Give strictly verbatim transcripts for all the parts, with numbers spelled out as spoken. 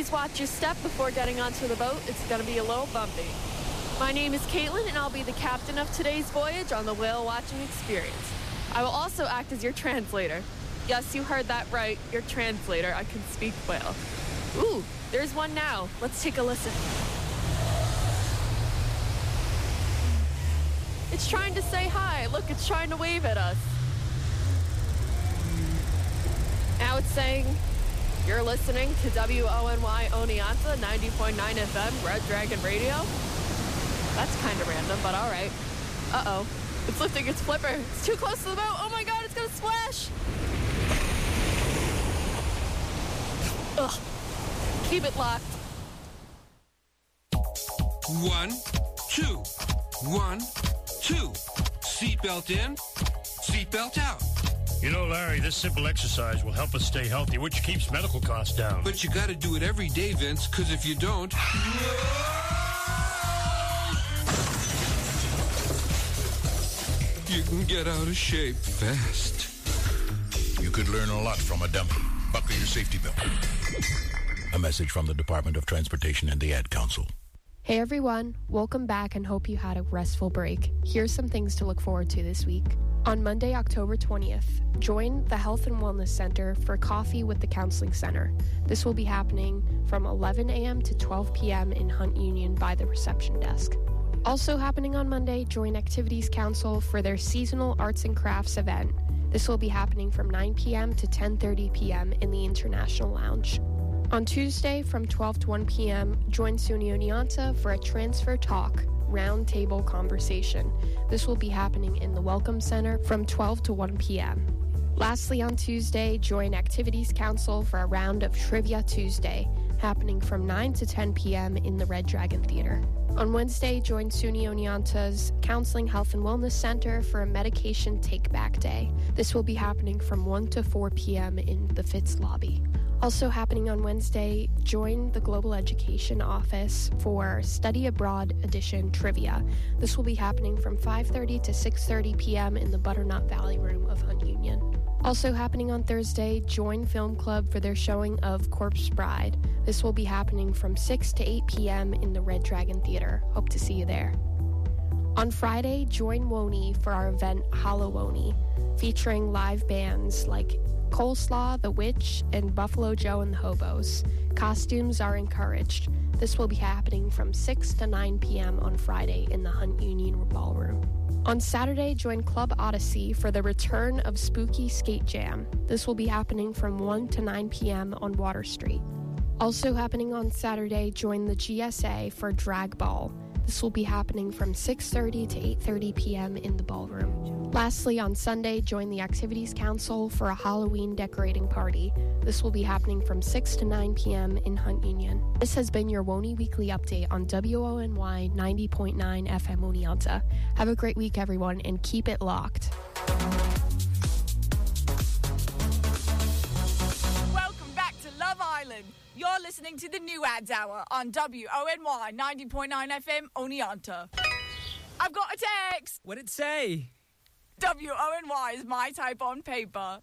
Please watch your step before getting onto the boat. It's going to be a little bumpy. My name is Caitlin, and I'll be the captain of today's voyage on the whale watching experience. I will also act as your translator. Yes, you heard that right, your translator. I can speak whale. Ooh, there's one now. Let's take a listen. It's trying to say hi. Look, it's trying to wave at us. Now it's saying, you're listening to W O N Y Oneonta, ninety point nine F M, Red Dragon Radio. That's kind of random, but all right. Uh-oh. It's lifting its flipper. It's too close to the boat. Oh, my God, it's going to splash. Ugh. Keep it locked. One, two. One, two. Seatbelt in, seatbelt out. You know, Larry, this simple exercise will help us stay healthy, which keeps medical costs down. But you got to do it every day, Vince, because if you don't... you can get out of shape fast. You could learn a lot from a dummy. Buckle your safety belt. A message from the Department of Transportation and the Ad Council. Hey everyone, welcome back and hope you had a restful break. Here's some things to look forward to this week. On Monday, October twentieth, join the Health and Wellness Center for Coffee with the Counseling Center. This will be happening from eleven a.m. to twelve p.m. in Hunt Union by the reception desk. Also happening on Monday, join Activities Council for their seasonal arts and crafts event. This will be happening from nine p.m. to ten thirty p.m. in the International Lounge. On Tuesday from twelve to one p.m., join SUNY Oneonta for a Transfer Talk roundtable conversation. This will be happening in the Welcome Center from twelve to one p.m. Lastly, on Tuesday, join Activities Council for a round of Trivia Tuesday, happening from nine to ten p.m. in the Red Dragon Theater. On Wednesday, join SUNY Oneonta's Counseling Health and Wellness Center for a Medication Take-Back Day. This will be happening from one to four p.m. in the Fitz lobby. Also happening on Wednesday, join the Global Education Office for Study Abroad Edition Trivia. This will be happening from five thirty to six thirty p.m. in the Butternut Valley Room of Hunt Union. Also happening on Thursday, join Film Club for their showing of Corpse Bride. This will be happening from six to eight p.m. in the Red Dragon Theater. Hope to see you there. On Friday, join Woney for our event Hallowoni, featuring live bands like Coleslaw, The Witch, and Buffalo Joe and the Hobos. Costumes are encouraged. This will be happening from six to nine p.m. on Friday in the Hunt Union Ballroom. On Saturday, join Club Odyssey for the return of Spooky Skate Jam. This will be happening from one to nine p.m. on Water Street. Also happening on Saturday, join the G S A for Drag Ball. This will be happening from six thirty to eight thirty p.m. in the ballroom. Lastly, on Sunday, join the Activities Council for a Halloween decorating party. This will be happening from six to nine p.m. in Hunt Union. This has been your Woney Weekly Update on W O N Y ninety point nine F M Oneonta. Have a great week, everyone, and keep it locked. Welcome back to Love Island. You're listening to the New Ads Hour on W O N Y ninety point nine F M Oneonta. I've got a text. What'd it say? W O N Y is my type on paper.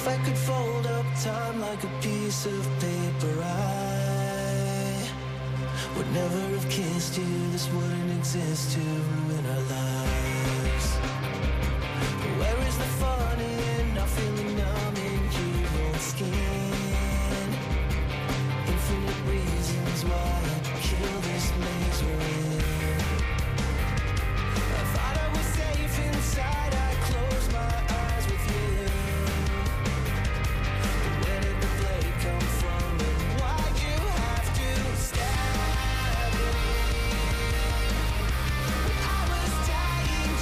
If I could fold up time like a piece of paper, I would never have kissed you. This wouldn't exist to ruin our lives. Where is the fun in not feeling numb in your own skin? Infinite reasons why I'd kill this maze we're in. I thought I was safe inside, I closed my eyes with you. Where did the play come from and why'd you have to stab me? I was dying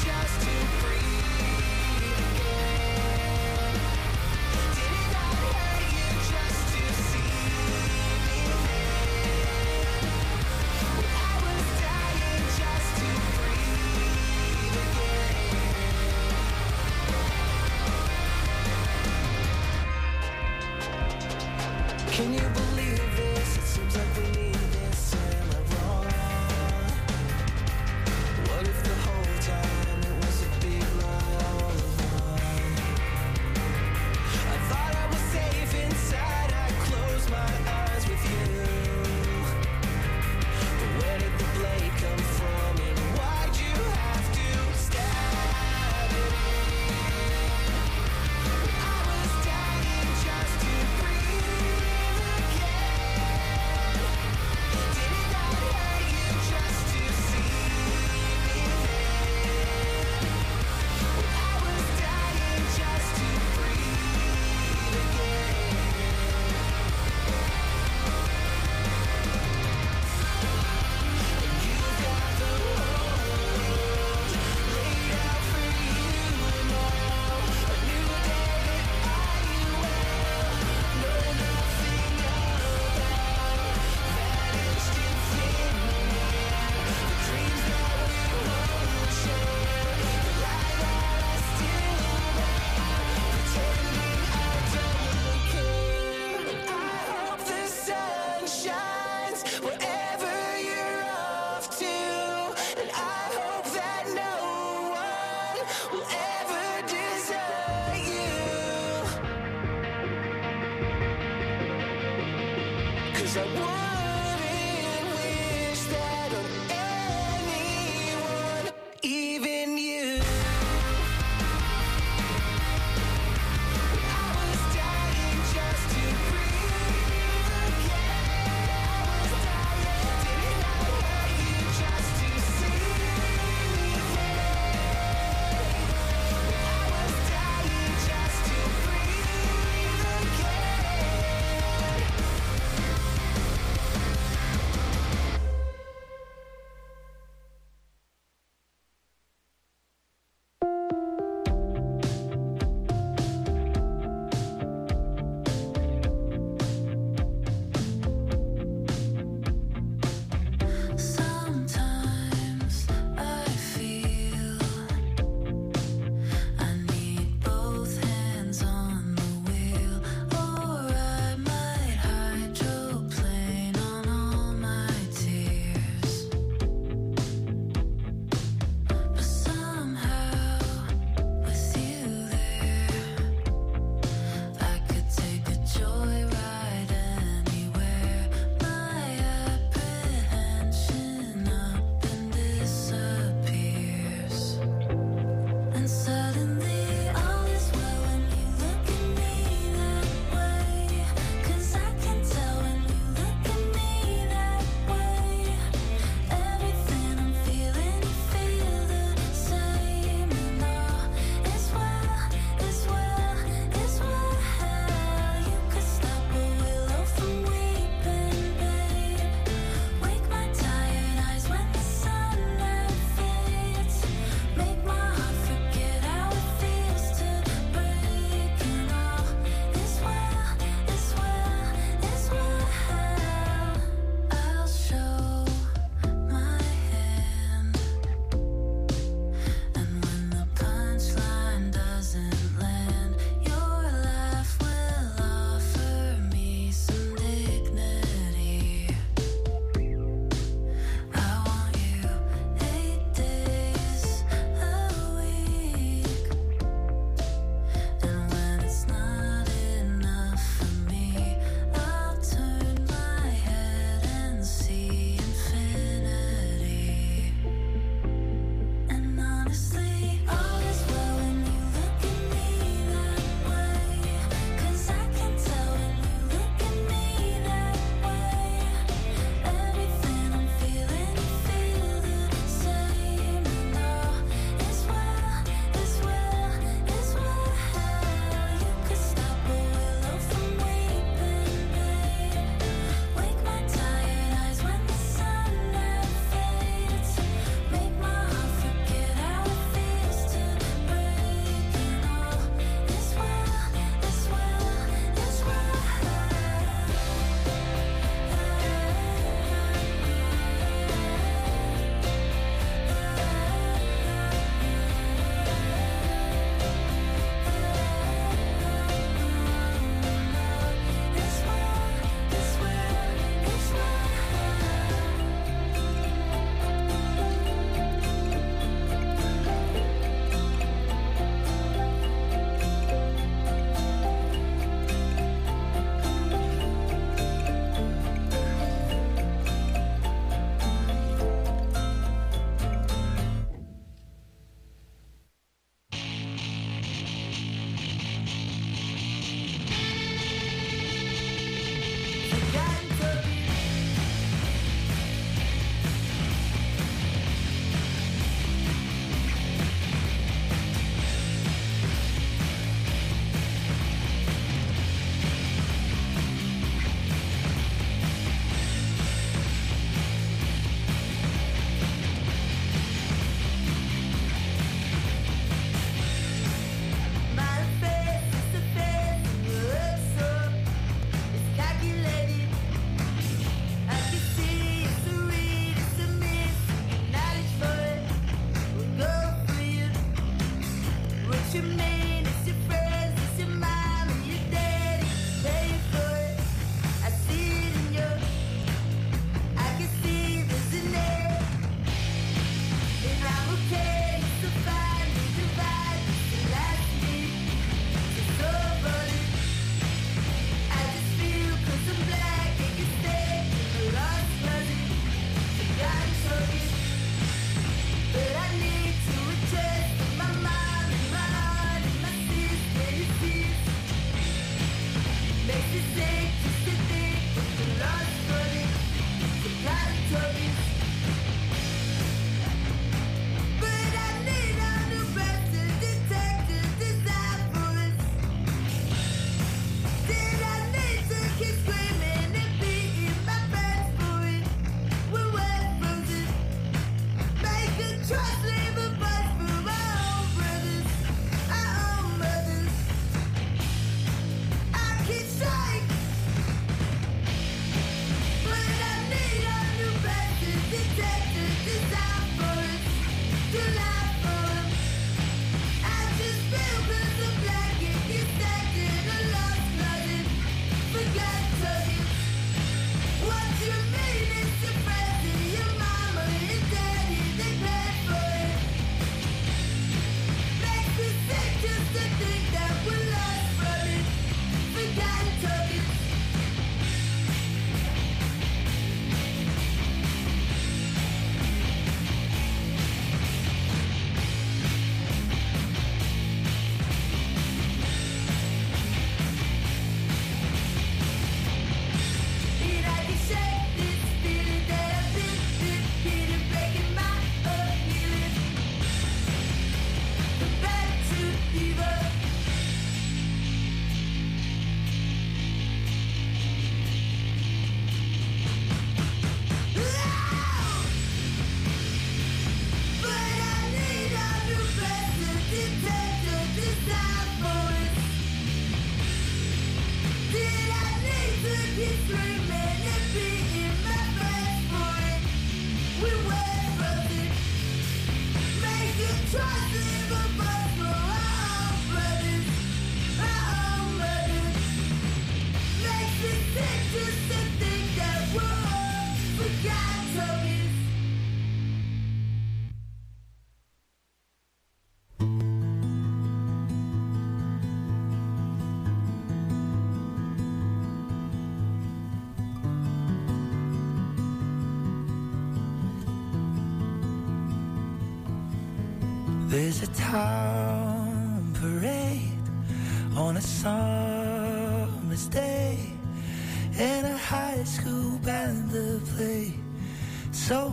There's a town parade on a summer's day, and a high school band to play so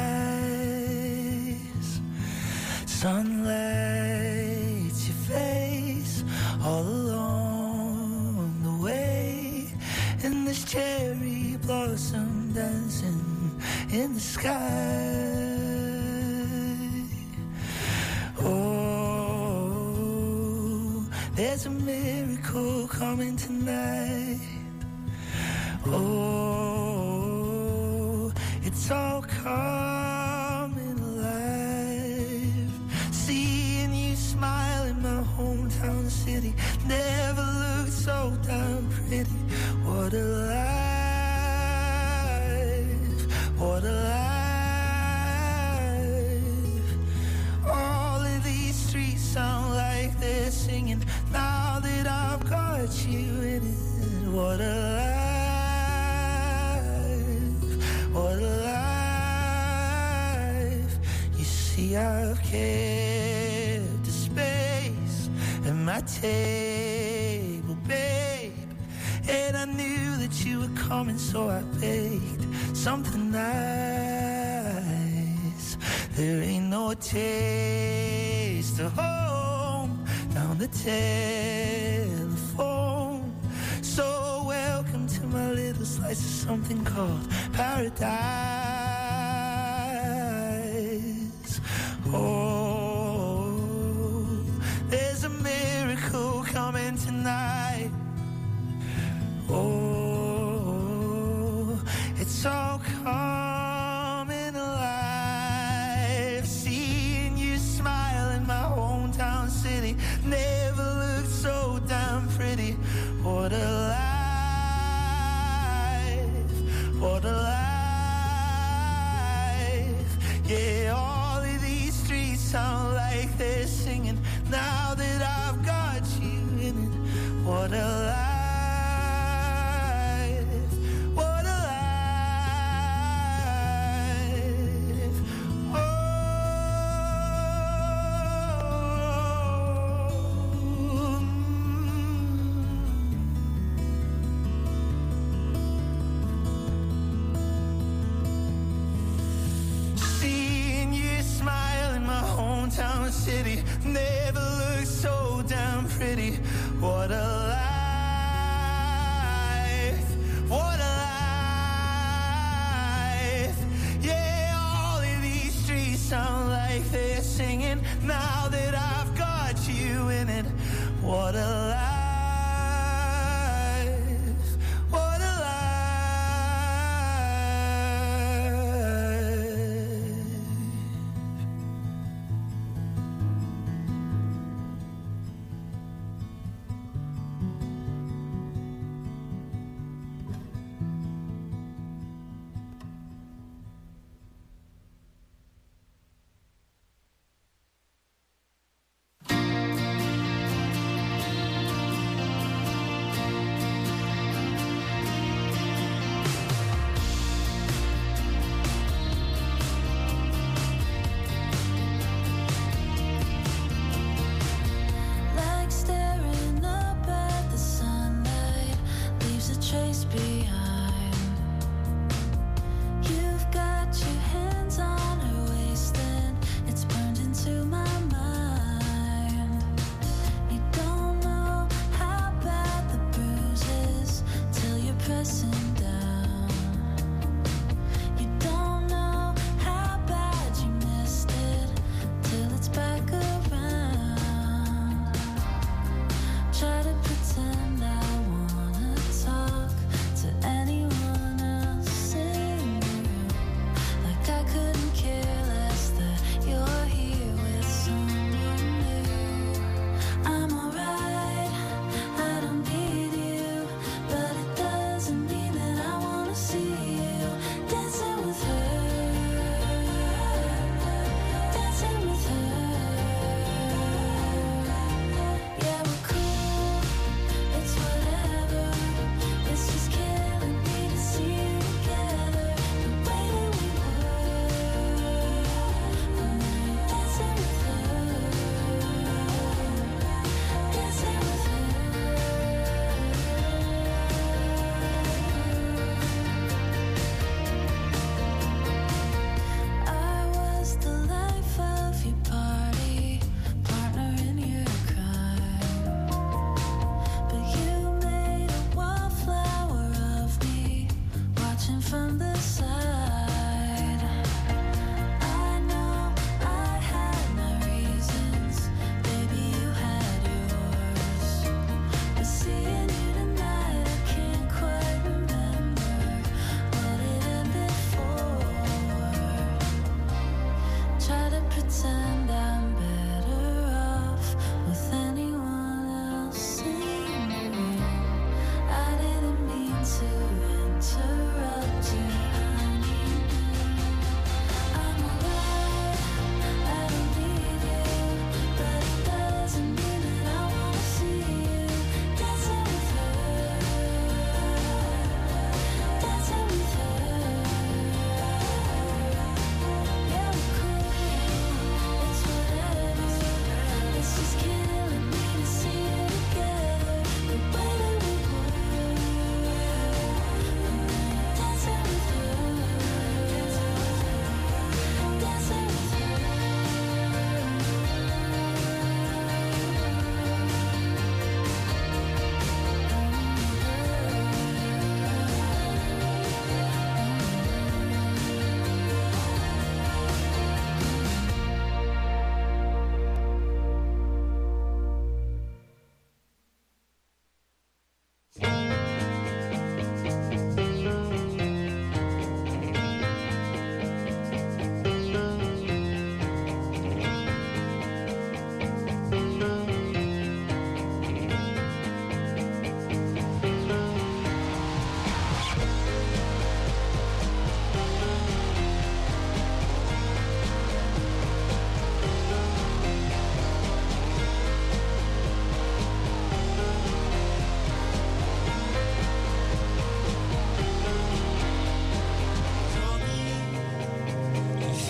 nice. Sunlight your face all along the way, and there's cherry blossom dancing in the sky. Oh, there's a miracle coming tonight. Oh, it's all coming alive. Seeing you smile in my hometown city never looked so damn pretty. What a life, what a life. All of these streets sound like they're singing now that I've got you in it. What a life, what a life. You see, I've kept a space at my table, babe, and I knew that you were coming, so I baked something nice. There ain't no taste of home down the telephone. So welcome to my little slice of something called paradise. Oh, there's a miracle coming tonight. Oh, it's all coming alive. Seeing you smile in my hometown city never looked so damn pretty. What a life, what a life. Yeah, all of these streets sound like they're singing now that I've got you in it. What a life. City never looked so damn pretty. What a life, what a life. Yeah, all of these streets sound like they're singing now that I've got you in it. What a life, what a life.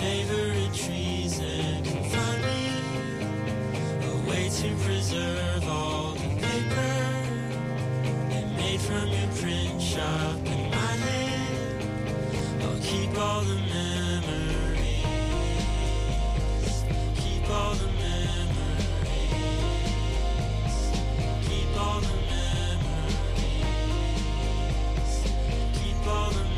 favorite trees and confront me. A way to preserve all the paper they made from your print shop in my hand. I'll keep all the memories, keep all the memories, keep all the memories, keep all the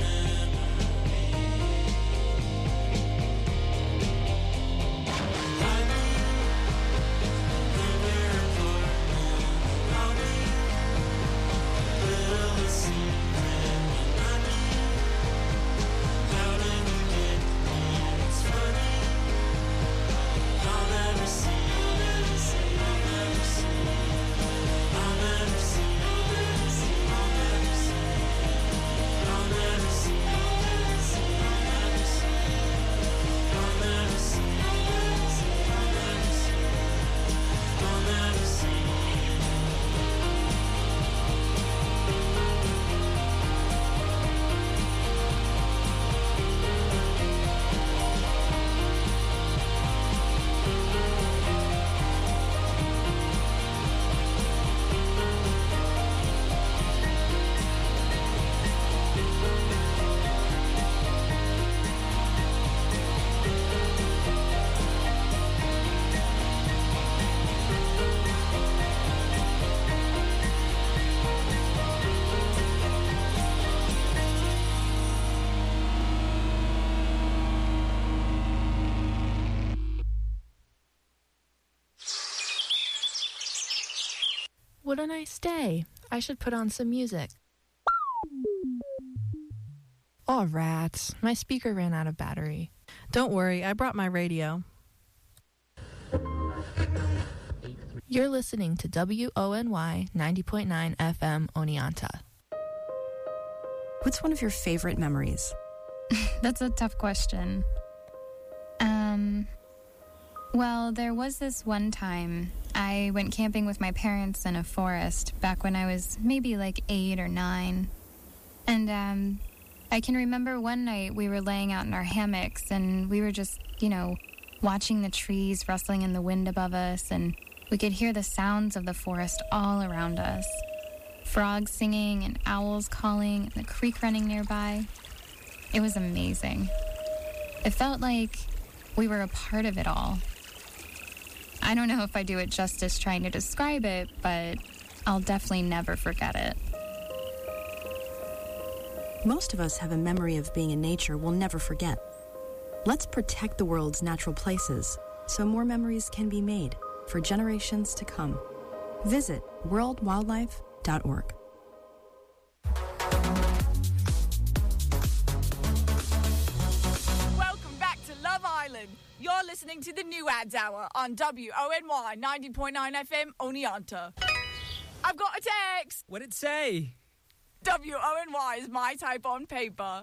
What a nice day. I should put on some music. Oh, rats. My speaker ran out of battery. Don't worry, I brought my radio. You're listening to W O N Y ninety point nine F M Oneonta. What's one of your favorite memories? That's a tough question. Um, well, there was this one time I went camping with my parents in a forest back when I was maybe like eight or nine. And um, I can remember one night we were laying out in our hammocks and we were just, you know, watching the trees rustling in the wind above us, and we could hear the sounds of the forest all around us. Frogs singing and owls calling and the creek running nearby. It was amazing. It felt like we were a part of it all. I don't know if I do it justice trying to describe it, but I'll definitely never forget it. Most of us have a memory of being in nature we'll never forget. Let's protect the world's natural places so more memories can be made for generations to come. Visit world wildlife dot org. Welcome back to Love Island. You're listening to the New Ads Hour on W O N Y ninety point nine F M Oneonta. I've got a text. What'd it say? W O N Y is my type on paper.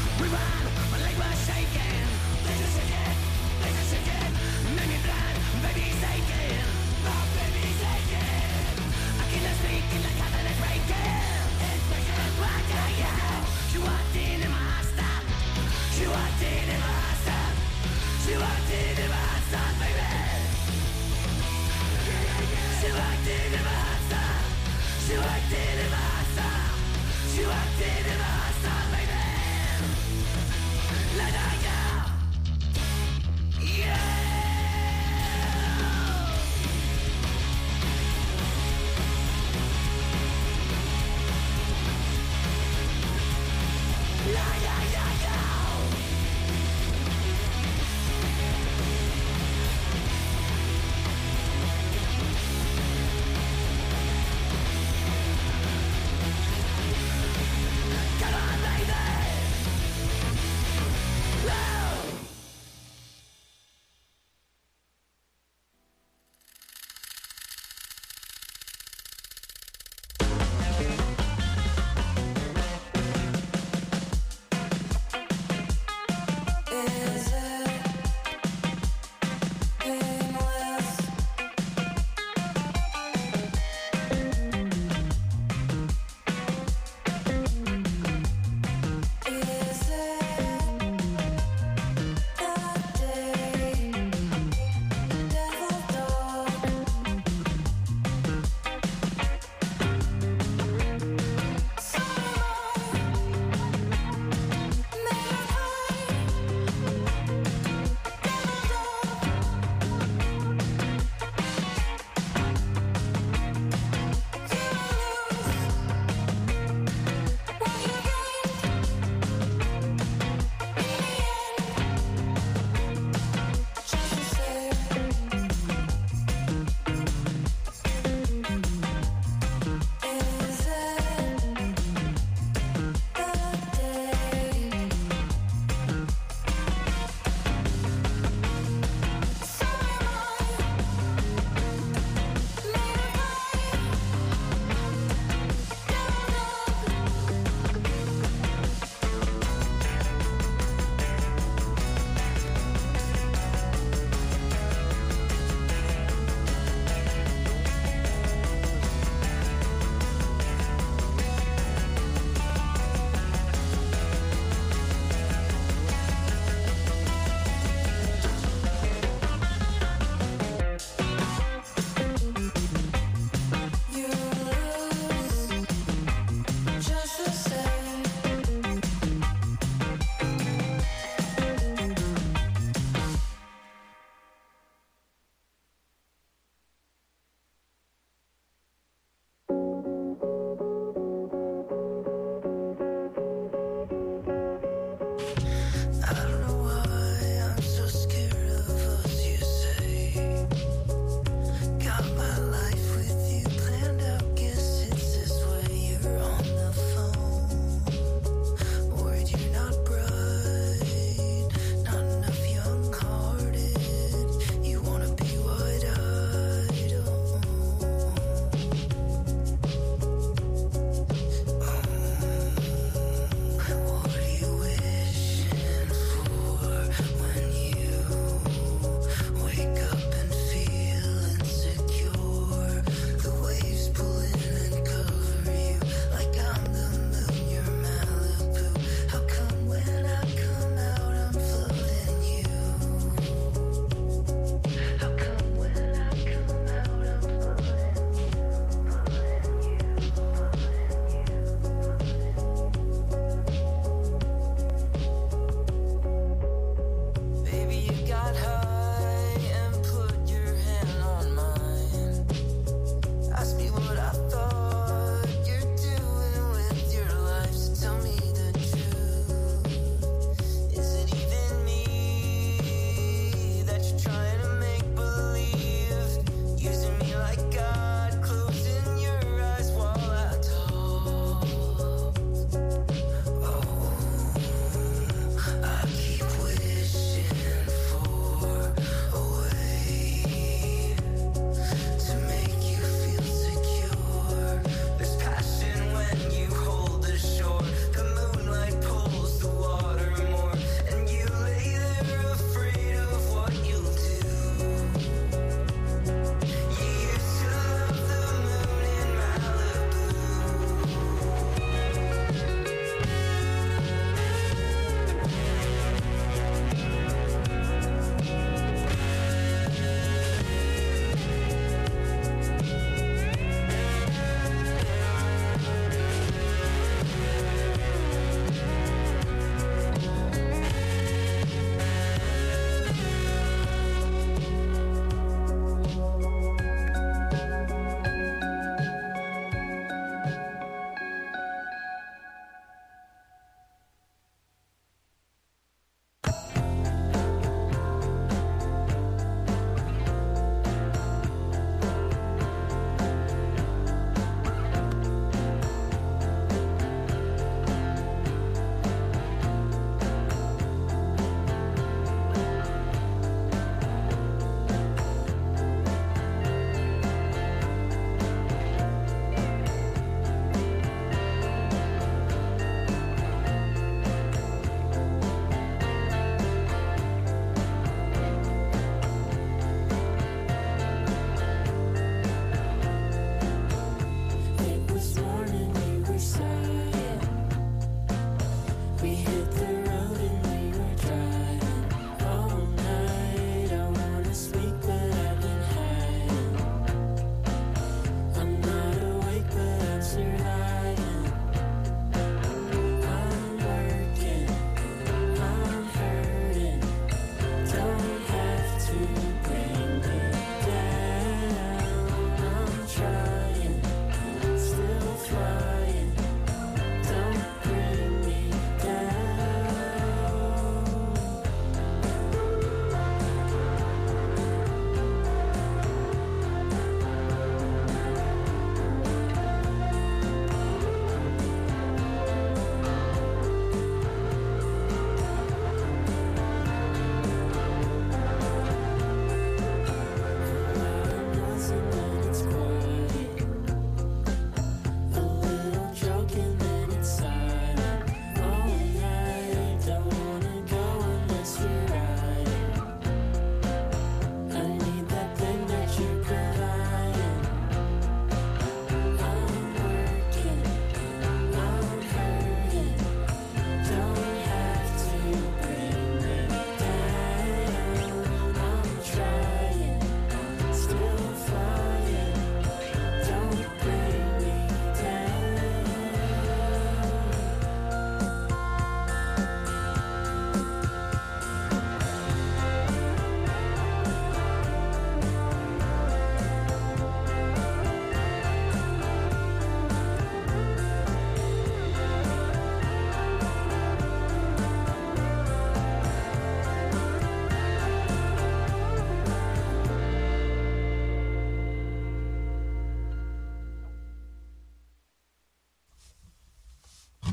My leg was shaking. They just again, they just again. Made me blind.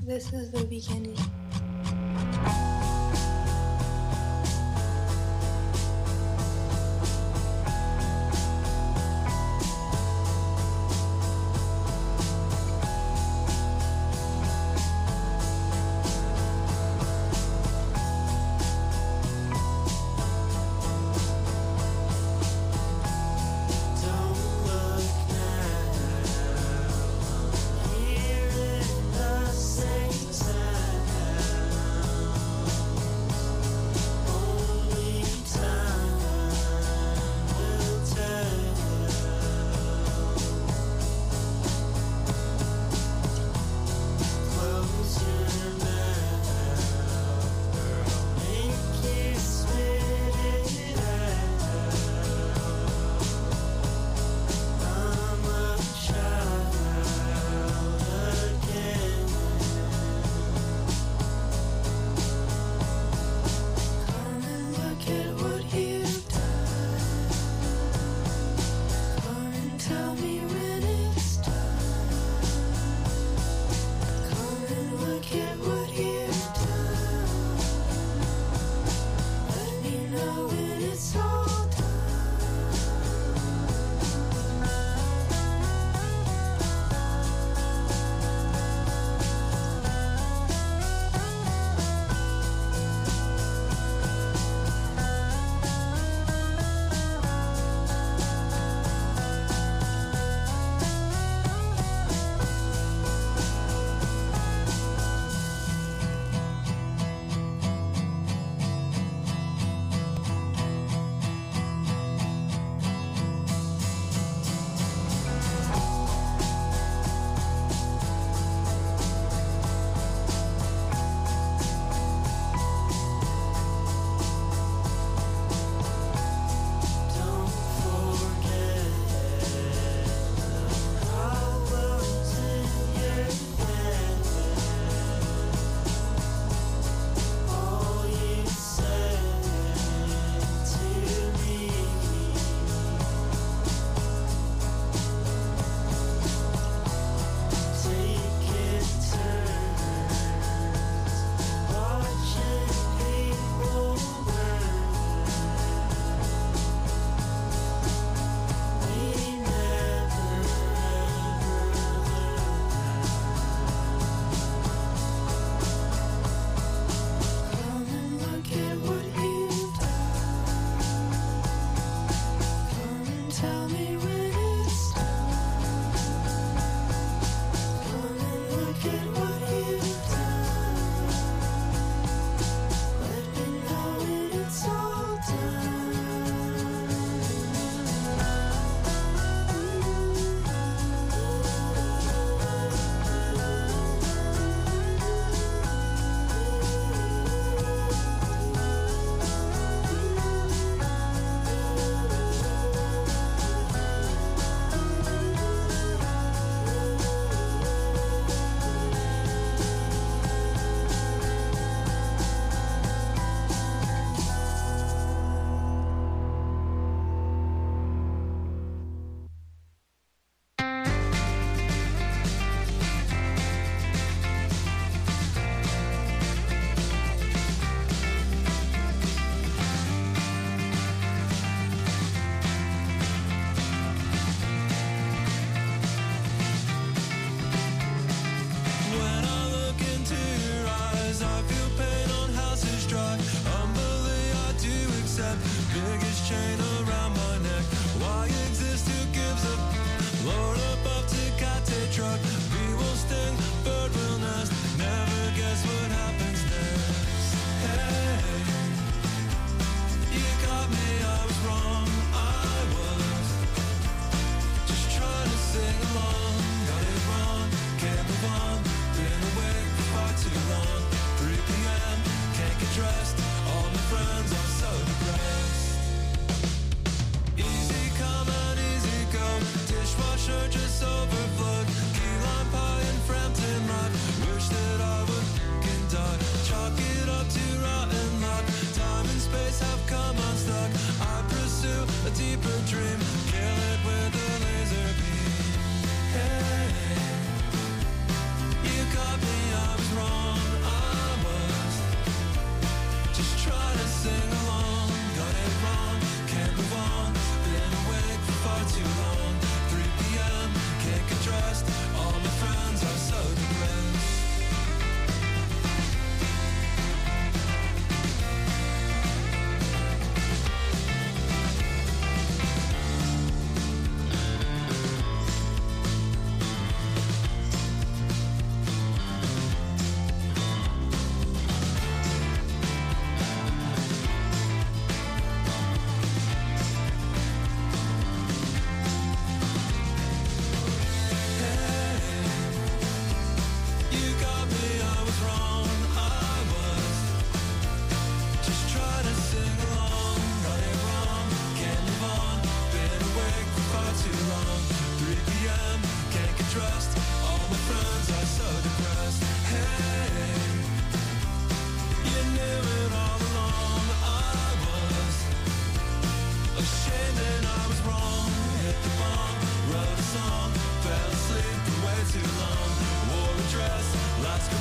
This is the beginning.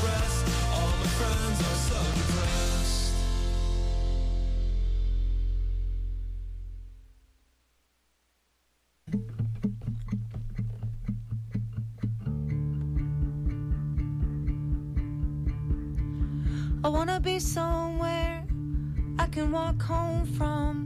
rest. All my friends are so depressed. I wanna be somewhere I can walk home from.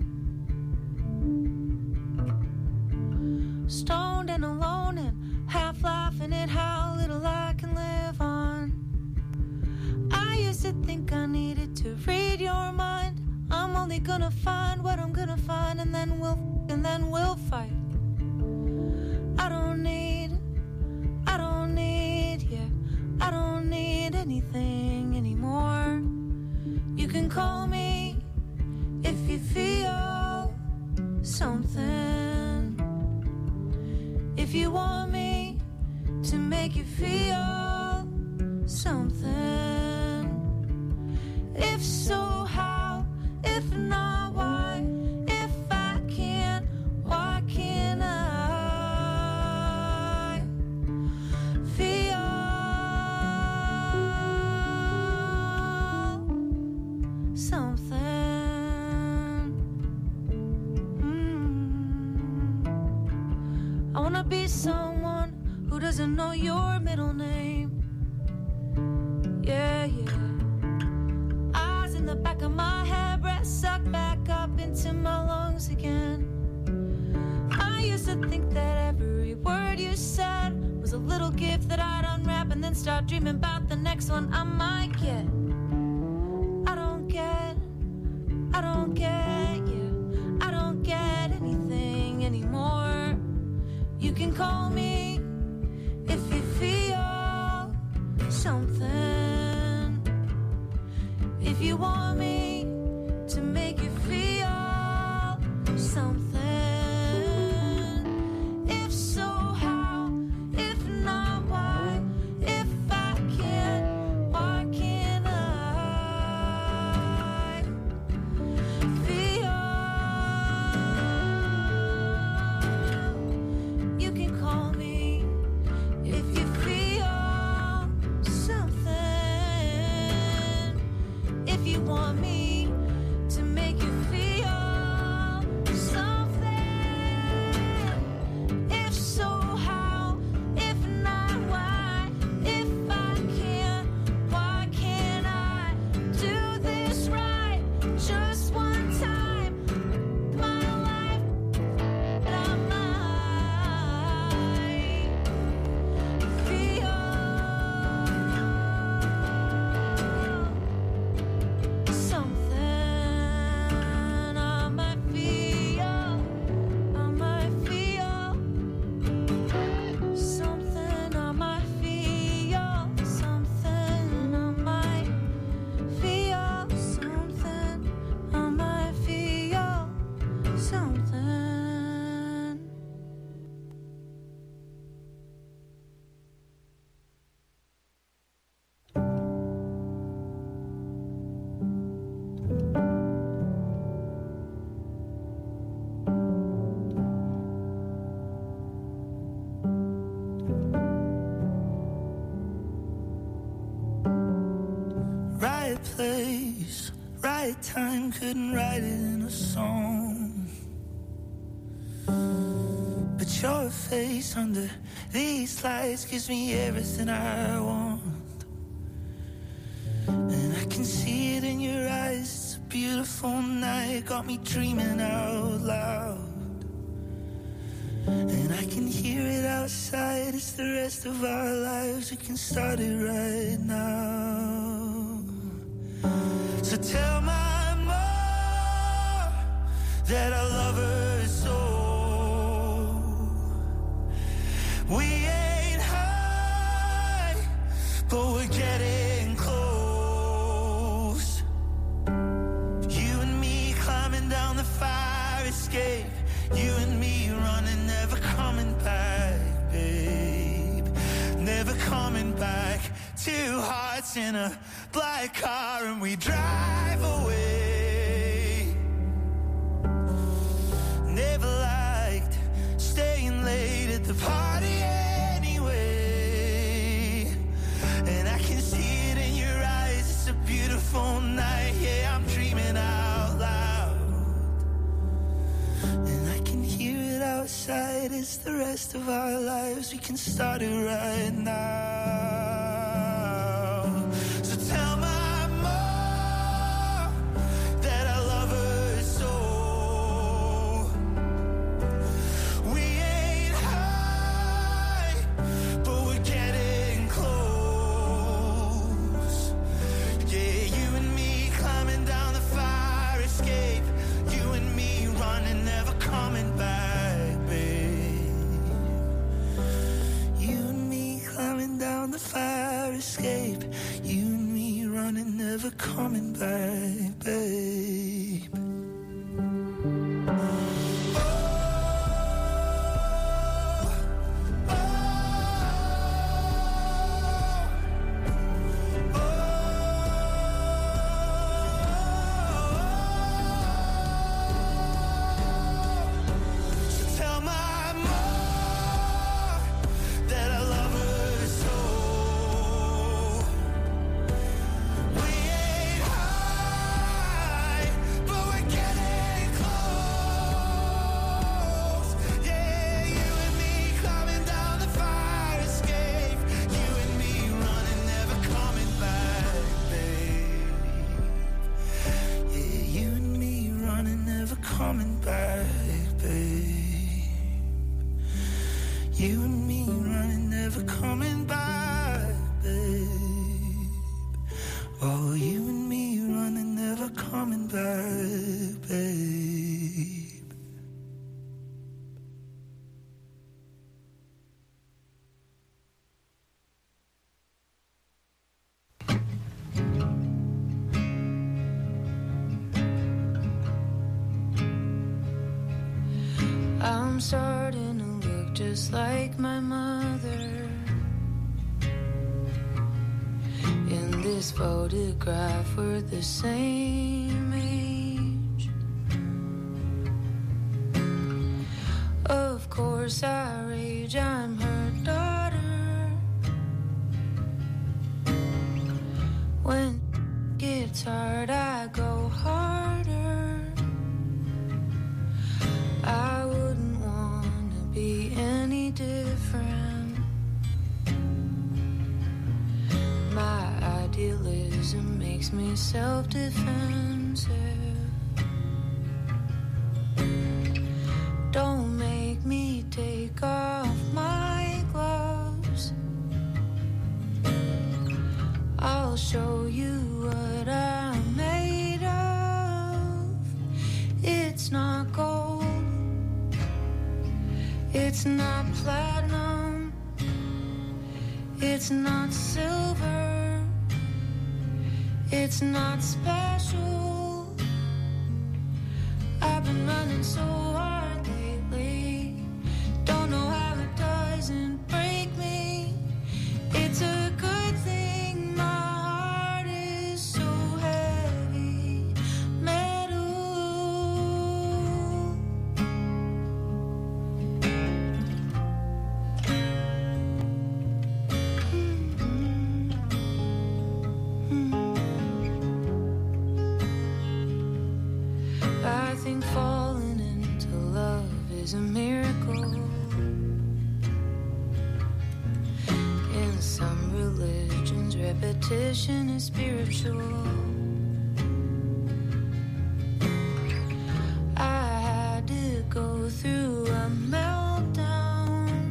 Stoned and alone and half laughing at how little I can live on. I used to think I needed to read your mind. I'm only gonna find what I'm gonna find, and then we'll and then we'll fight. I don't need, I don't need, yeah, I don't need anything anymore. You can call me if you feel something. If you want me to make you feel something. If so, how? If not, why? If I can't, why can't I feel something? I wanna be someone who doesn't know your middle name. Yeah, yeah. Eyes in the back of my head, breath sucked back up into my lungs again. I used to think that every word you said was a little gift that I'd unwrap and then start dreaming about the next one I might get. I don't get, I don't get you. I don't get anything anymore. You can call me if you feel something. If you want me to make you feel something. If so, how? If not, why? If I can't, why can't I feel? You can call me if you feel something. If you want me to make you feel something. If so, how? If not, why? If I can't, why can't I do this right? Just one time, my life, I might feel something. I might feel, I might feel something. I might feel something. I might feel something. I might feel something. Right place, right time, couldn't write it in a song. But your face under these lights gives me everything I want. And I can see it in your eyes, it's a beautiful night, got me dreaming out loud. And I can hear it outside, it's the rest of our lives, we can start it right now. So tell my mom that I love her so. We ain't high, but we're getting close. You and me climbing down the fire escape. You and me running, never coming back, babe. Never coming back. Two hearts in a black car and we drive away. Never liked staying late at the party anyway. And I can see it is the rest of our lives. We can start it right now. So tell my mom that I love her so. We ain't high, but we're getting close. Yeah, you and me climbing down the fire escape. You and me running, never coming back, babe. You and me climbing down the fire escape. You and me running, never coming back, babe. Tell my mom that I love her so. We ain't high, but we're getting close. Yeah, you and me climbing down the fire escape. You and me running, never coming back, babe. Yeah, you and me running, never coming back, babe. You and me running, never coming back, babe. Oh, you and me running, never coming back, babe. I'm starting to look just like my mother. In this photograph, we're the same age. Of course, I rage, I'm her daughter. When it gets hard, I go harder. I wouldn't want to be any different. My idealism makes me self-defensive. Don't make me take off my gloves. I'll show you what I'm made of. It's not gold. It's not platinum. It's not silver. It's not special. I've been running so hard lately. Don't know how it doesn't break me. It's a good thing my heart is so heavy. Metal. I think falling into love is a miracle. In some religions, repetition is spiritual. I had to go through a meltdown,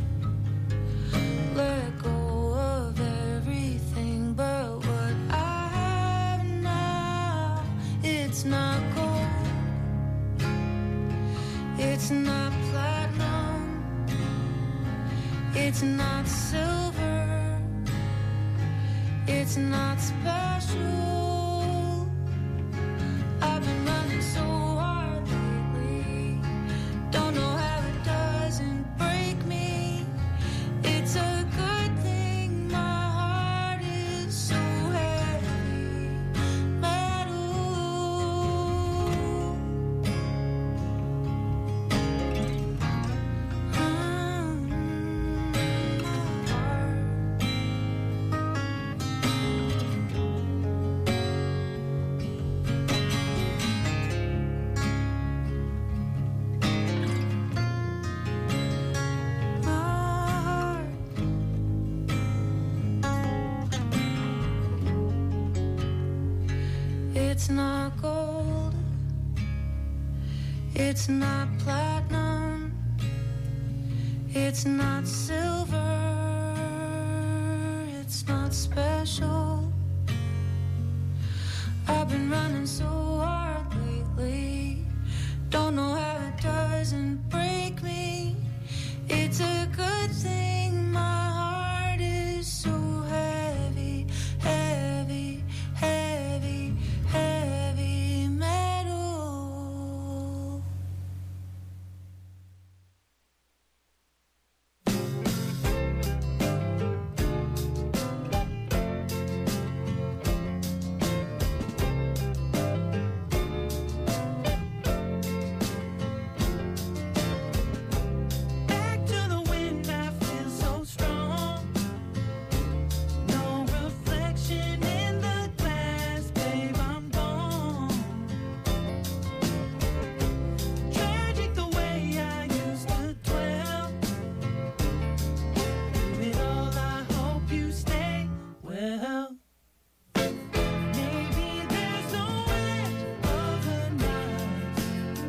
let go of everything but what I have now. It's not gold. It's not platinum. It's not silver. It's not special. I've been running so hard lately. Don't know how it doesn't break me. It's a good thing my heart is so heavy. Metal. Mm, my heart. It's not gold, it's not platinum, it's not silver, it's not special. I've been running so hard lately, don't know how it doesn't break me. It's a good thing my heart is so heavy, heavy, heavy, heavy metal. Back to the wind, I feel so strong. No reflection in the glass, babe, I'm gone. Tragic the way I used to dwell. Through it all, I hope you stay well. Maybe there's no end of the night.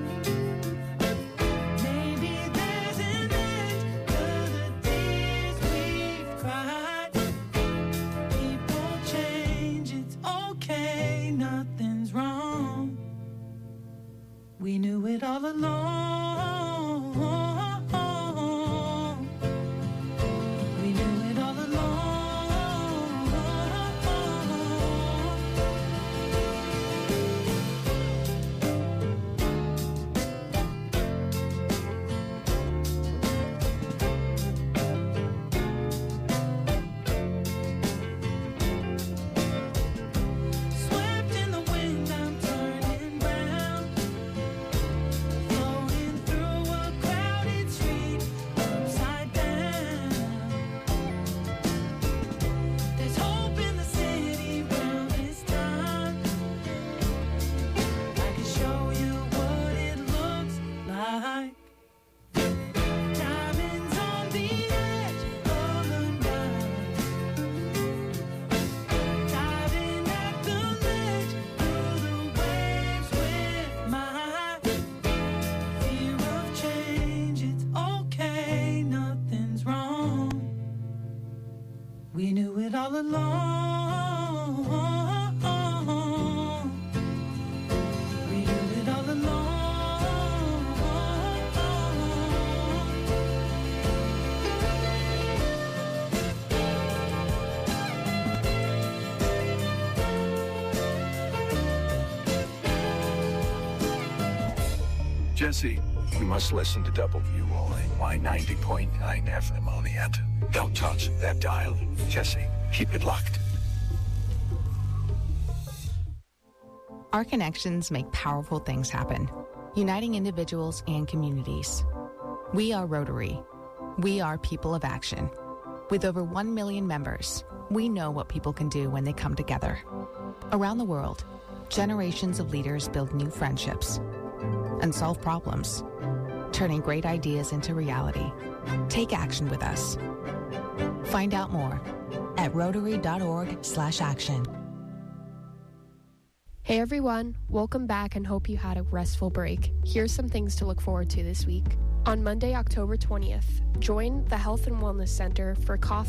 Maybe there's an end to the tears we've cried. People change, it's okay, nothing's wrong. We knew it all along. We knew it all along. Swept in the wind, I'm turning round, floating through a crowded street, upside down. There's hope in the city round this time. I can show you what it looks like. Diamonds on the edge of the night, diving at the ledge through the waves with my fear of change. It's okay, nothing's wrong. We knew it all along. We knew it all along. Jesse, you must listen to W O N Y ninety point nine F M on the end. Don't touch that dial. Jesse, keep it locked. Our connections make powerful things happen, uniting individuals and communities. We are Rotary. We are people of action. With over one million members, we know what people can do when they come together. Around the world, generations of leaders build new friendships and solve problems, turning great ideas into reality. Take action with us. Find out more at rotary.org slash action. Hey everyone, welcome back and hope you had a restful break. Here's some things to look forward to this week. On Monday, October twentieth, join the Health and Wellness Center for coffee